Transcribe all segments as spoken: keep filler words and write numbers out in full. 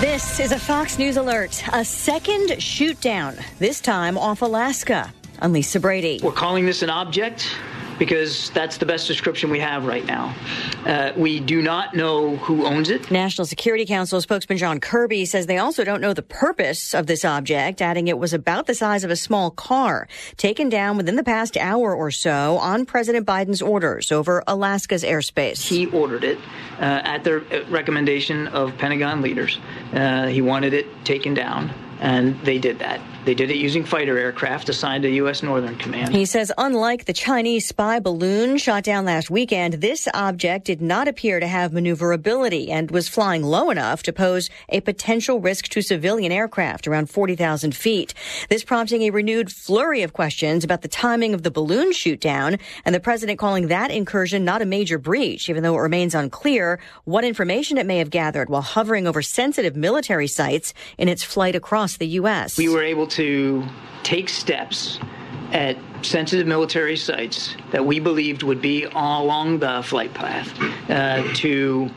This is a Fox News alert. A second shoot down, this time off Alaska. I'm Lisa Brady. We're calling this an object because that's the best description we have right now. Uh, we do not know who owns it. National Security Council spokesman John Kirby says they also don't know the purpose of this object, adding it was about the size of a small car, taken down within the past hour or so on President Biden's orders over Alaska's airspace. He ordered it uh, at the recommendation of Pentagon leaders. Uh, he wanted it taken down, and they did that. They did it using fighter aircraft assigned to U S. Northern Command. He says unlike the Chinese spy balloon shot down last weekend, this object did not appear to have maneuverability and was flying low enough to pose a potential risk to civilian aircraft around forty thousand feet. This prompting a renewed flurry of questions about the timing of the balloon shoot down, and the president calling that incursion not a major breach, even though it remains unclear what information it may have gathered while hovering over sensitive military sites in its flight across the U S. We were able to to take steps at sensitive military sites that we believed would be along the flight path uh, to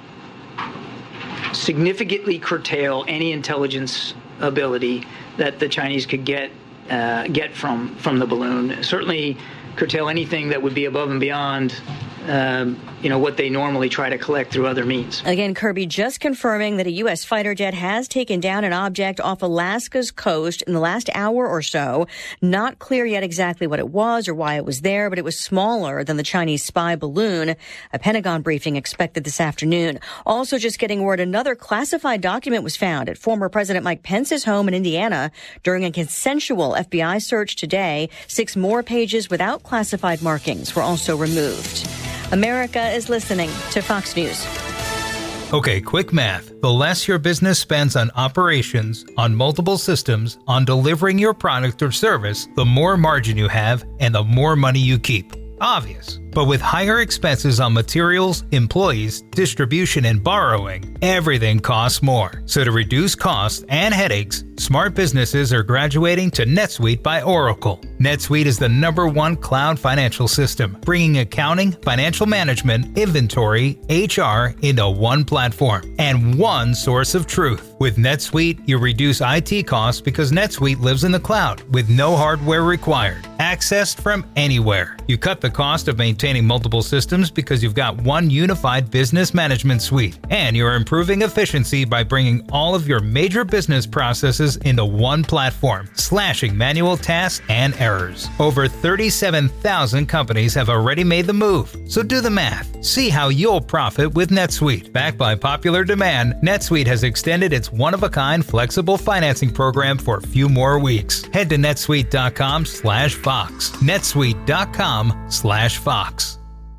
significantly curtail any intelligence ability that the Chinese could get uh, get from from the balloon. Certainly curtail anything that would be above and beyond Um, you know, what they normally try to collect through other means. Again, Kirby just confirming that a U S fighter jet has taken down an object off Alaska's coast in the last hour or so. Not clear yet exactly what it was or why it was there, but it was smaller than the Chinese spy balloon. A Pentagon briefing expected this afternoon. Also just getting word another classified document was found at former President Mike Pence's home in Indiana during a consensual F B I search today. Six more pages without classified markings were also removed. America is listening to Fox News. Okay, quick math. The less your business spends on operations, on multiple systems, on delivering your product or service, the more margin you have and the more money you keep. Obvious. But with higher expenses on materials, employees, distribution, and borrowing, everything costs more. So to reduce costs and headaches, smart businesses are graduating to NetSuite by Oracle. NetSuite is the number one cloud financial system, bringing accounting, financial management, inventory, H R into one platform and one source of truth. With NetSuite, you reduce I T costs because NetSuite lives in the cloud with no hardware required, accessed from anywhere. You cut the cost of maintaining multiple systems because you've got one unified business management suite, and you're improving efficiency by bringing all of your major business processes into one platform, slashing manual tasks and errors. Over thirty-seven thousand companies have already made the move, so do the math. See how you'll profit with NetSuite. Backed by popular demand, NetSuite has extended its one-of-a-kind flexible financing program for a few more weeks. Head to netsuite.com slash Fox. netsuite.com slash Fox.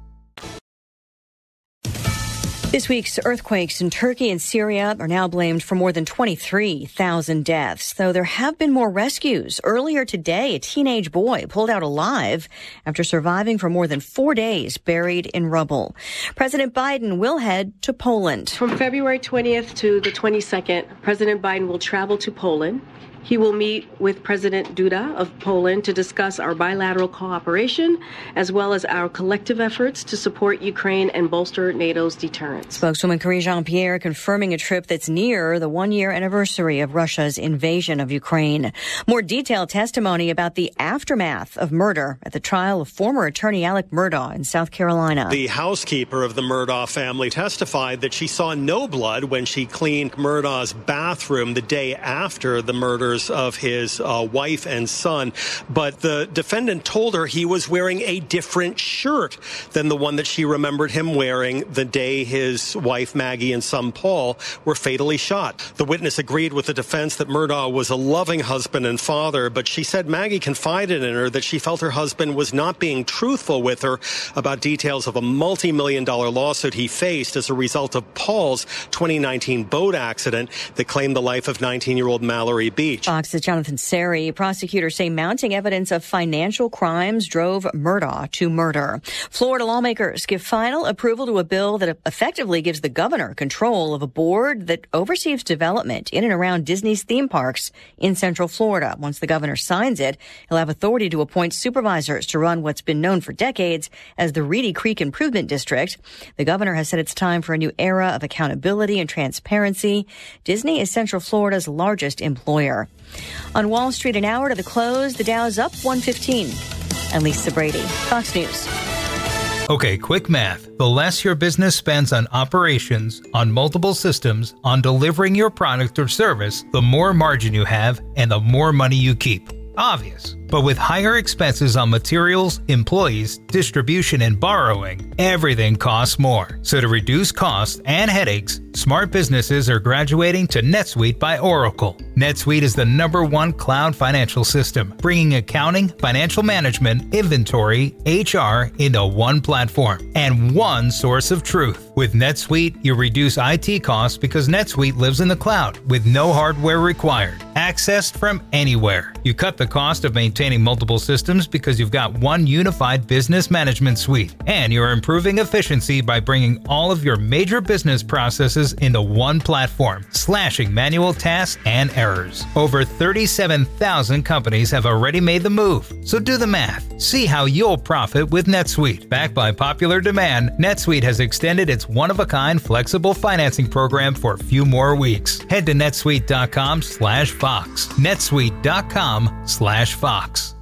This week's earthquakes in Turkey and Syria are now blamed for more than twenty-three thousand deaths, though there have been more rescues. Earlier today, a teenage boy pulled out alive after surviving for more than four days buried in rubble. President Biden will head to Poland. From February twentieth to the twenty-second, President Biden will travel to Poland. He will meet with President Duda of Poland to discuss our bilateral cooperation, as well as our collective efforts to support Ukraine and bolster NATO's deterrence. Spokeswoman Karine Jean-Pierre confirming a trip that's near the one-year anniversary of Russia's invasion of Ukraine. More detailed testimony about the aftermath of murder at the trial of former attorney Alec Murdaugh in South Carolina. The housekeeper of the Murdaugh family testified that she saw no blood when she cleaned Murdaugh's bathroom the day after the murder of his uh, wife and son, but the defendant told her he was wearing a different shirt than the one that she remembered him wearing the day his wife Maggie and son Paul were fatally shot. The witness agreed with the defense that Murdaugh was a loving husband and father, but she said Maggie confided in her that she felt her husband was not being truthful with her about details of a multi-million dollar lawsuit he faced as a result of Paul's twenty nineteen boat accident that claimed the life of nineteen-year-old Mallory Beach. speech. Fox's Jonathan Seri. Prosecutors say mounting evidence of financial crimes drove Murdaugh to murder. Florida lawmakers give final approval to a bill that effectively gives the governor control of a board that oversees development in and around Disney's theme parks in Central Florida. Once the governor signs it, he'll have authority to appoint supervisors to run what's been known for decades as the Reedy Creek Improvement District. The governor has said it's time for a new era of accountability and transparency. Disney is Central Florida's largest employer. On Wall Street, an hour to the close, the Dow's up one fifteen. I'm Lisa Brady, Fox News. Okay, quick math. The less your business spends on operations, on multiple systems, on delivering your product or service, the more margin you have and the more money you keep. Obvious. But with higher expenses on materials, employees, distribution, and borrowing, everything costs more. So to reduce costs and headaches, smart businesses are graduating to NetSuite by Oracle. NetSuite is the number one cloud financial system, bringing accounting, financial management, inventory, H R into one platform and one source of truth. With NetSuite, you reduce I T costs because NetSuite lives in the cloud with no hardware required, accessed from anywhere. You cut the cost of maintaining multiple systems because you've got one unified business management suite, and you're improving efficiency by bringing all of your major business processes into one platform, slashing manual tasks and errors. Over thirty-seven thousand companies have already made the move, so do the math. See how you'll profit with NetSuite. Backed by popular demand, NetSuite has extended its one-of-a-kind flexible financing program for a few more weeks. Head to netsuite dot com slash Fox. netsuite dot com slash Fox.